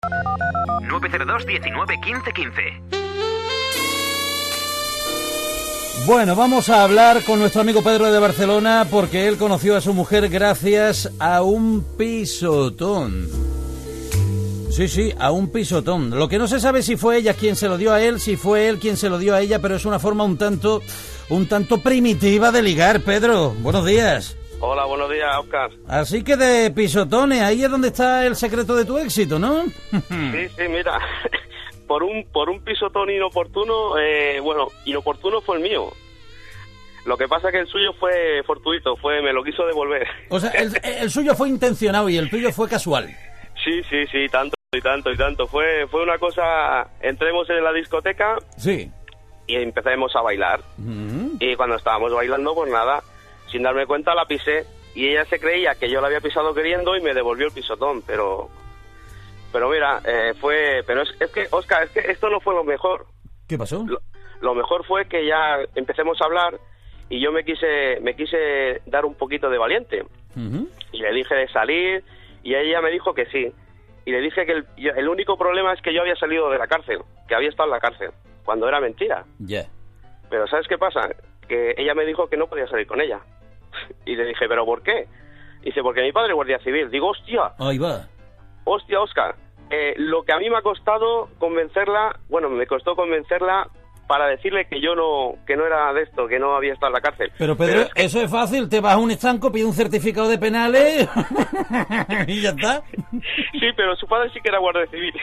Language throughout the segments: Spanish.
902 19 15 15. Bueno, vamos a hablar con nuestro amigo Pedro de Barcelona porque él conoció a su mujer gracias a un pisotón. Sí, a un pisotón. Lo que no se sabe si fue ella quien se lo dio a él, si fue él quien se lo dio a ella, pero es una forma un tanto primitiva de ligar. Pedro, buenos días. Hola, buenos días, Óscar. Así que de pisotones, ahí es donde está el secreto de tu éxito, ¿no? Sí, mira, por un pisotón inoportuno, inoportuno fue el mío. Lo que pasa es que el suyo fue fortuito, me lo quiso devolver. O sea, el suyo fue intencionado y el tuyo fue casual. Sí, tanto. Fue una cosa, entremos en la discoteca. Sí. Y empezamos a bailar. Uh-huh. Y cuando estábamos bailando, pues nada, sin darme cuenta la pisé. Y ella se creía que yo la había pisado queriendo y me devolvió el pisotón, pero mira, pero es que, Óscar, es que esto no fue lo mejor. ¿Qué pasó? Lo mejor fue que ya empecemos a hablar y yo me quise dar un poquito de valiente. Uh-huh. Y le dije de salir y ella me dijo que sí. Y le dije que el único problema es que yo había salido de la cárcel, que había estado en la cárcel, cuando era mentira. Ya. Pero ¿sabes qué pasa? Que ella me dijo que no podía salir con ella. Y le dije, ¿pero por qué? Dice, porque mi padre es guardia civil. Digo, hostia. Ahí va. Hostia, Óscar. Lo que a mí me ha costado convencerla, me costó convencerla para decirle que yo que no era de esto, que no había estado en la cárcel. Pero Pedro, eso es fácil, te vas a un estanco, pides un certificado de penales y ya está. Sí, pero su padre sí que era guardia civil.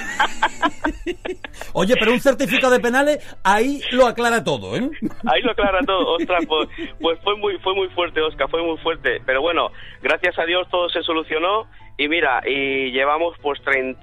Oye, pero un certificado de penales, ahí lo aclara todo, ¿eh? Ahí lo aclara todo, ostras, pues fue muy fuerte, Óscar, fue muy fuerte. Pero bueno, gracias a Dios todo se solucionó y mira, y llevamos pues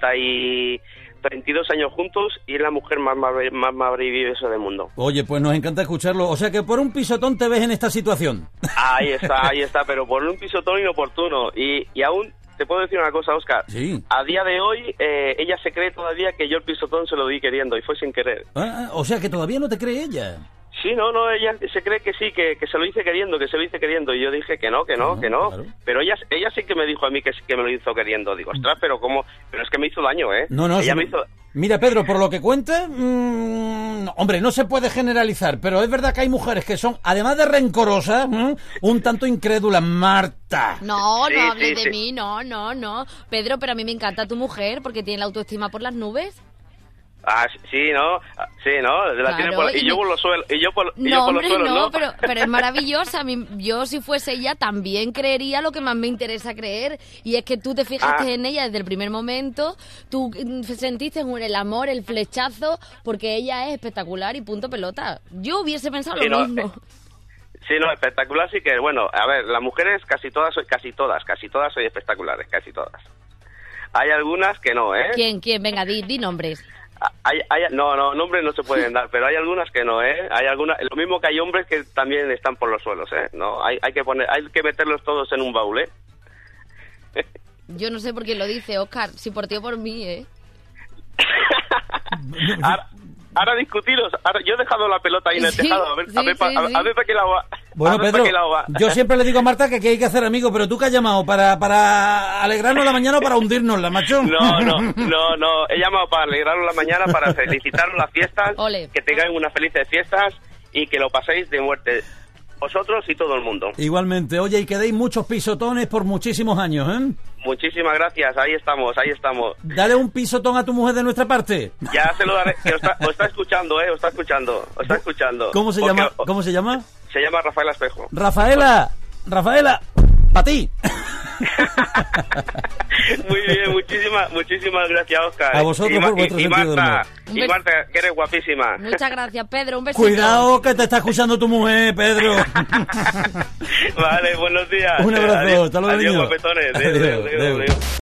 32 años juntos y es la mujer más maravillosa del mundo. Oye, pues nos encanta escucharlo. O sea que por un pisotón te ves en esta situación. Ahí está, pero por un pisotón inoportuno. Y aún te puedo decir una cosa, Óscar. Sí. A día de hoy, ella se cree todavía que yo el pisotón se lo di queriendo y fue sin querer. O sea que todavía no te cree ella. Sí, no, ella se cree que sí, que se lo hice queriendo, y yo dije que no. Claro. Pero ella sí que me dijo a mí que me lo hizo queriendo. Digo, ostras, pero es que me hizo daño, ¿eh? No, ella me hizo... Mira, Pedro, por lo que cuenta, hombre, no se puede generalizar, pero es verdad que hay mujeres que son, además de rencorosas, un tanto incrédulas. Marta. No Sí, hables sí. de mí, no. Pedro, pero a mí me encanta tu mujer porque tiene la autoestima por las nubes. Ah, sí, ¿no? La tiene Claro, y yo por los suelos, No, hombre, ¿no? pero es maravillosa. Yo, si fuese ella, también creería lo que más me interesa creer. Y es que tú te fijaste en ella desde el primer momento. Tú sentiste el amor, el flechazo, porque ella es espectacular y punto pelota. Yo hubiese pensado Sí, lo no, mismo. Sí, no, espectacular sí que, bueno, a ver, las mujeres casi todas soy espectaculares, casi todas. Hay algunas que no, ¿eh? ¿Quién? Venga, di nombres. No, nombres no se pueden dar, pero hay algunas que no, ¿eh? Hay algunas, lo mismo que hay hombres que también están por los suelos, ¿eh? No, hay que meterlos todos en un baúl, ¿eh? Yo no sé por quién lo dice, Óscar, si por ti o por mí, ¿eh? Ahora discutiros, yo he dejado la pelota ahí en el tejado, a ver para qué lado va. Bueno, Pedro, yo siempre le digo a Marta que hay que hacer amigos, pero tú que has llamado para alegrarnos la mañana o para hundirnosla, macho. No, he llamado para alegraros la mañana, para felicitaros las fiestas, Ole. Que tengáis unas felices fiestas y que lo paséis de muerte, vosotros y todo el mundo. Igualmente, oye, y que deis muchos pisotones por muchísimos años, ¿eh? Muchísimas gracias, ahí estamos. Dale un pisotón a tu mujer de nuestra parte. Ya se lo daré, que os está escuchando, os está escuchando. ¿Cómo se llama? ¿Cómo se llama? Se llama Rafaela Espejo. Rafaela, para ti. Muy bien, muchísimas gracias, Óscar. A vosotros por vuestro sentido del humor. Y Marta, que eres guapísima. Muchas gracias, Pedro, un besito. Cuidado que te está escuchando tu mujer, Pedro. Vale, buenos días. Un abrazo, Adiós. hasta luego, Adiós, niño. guapetones. Adiós. Adiós.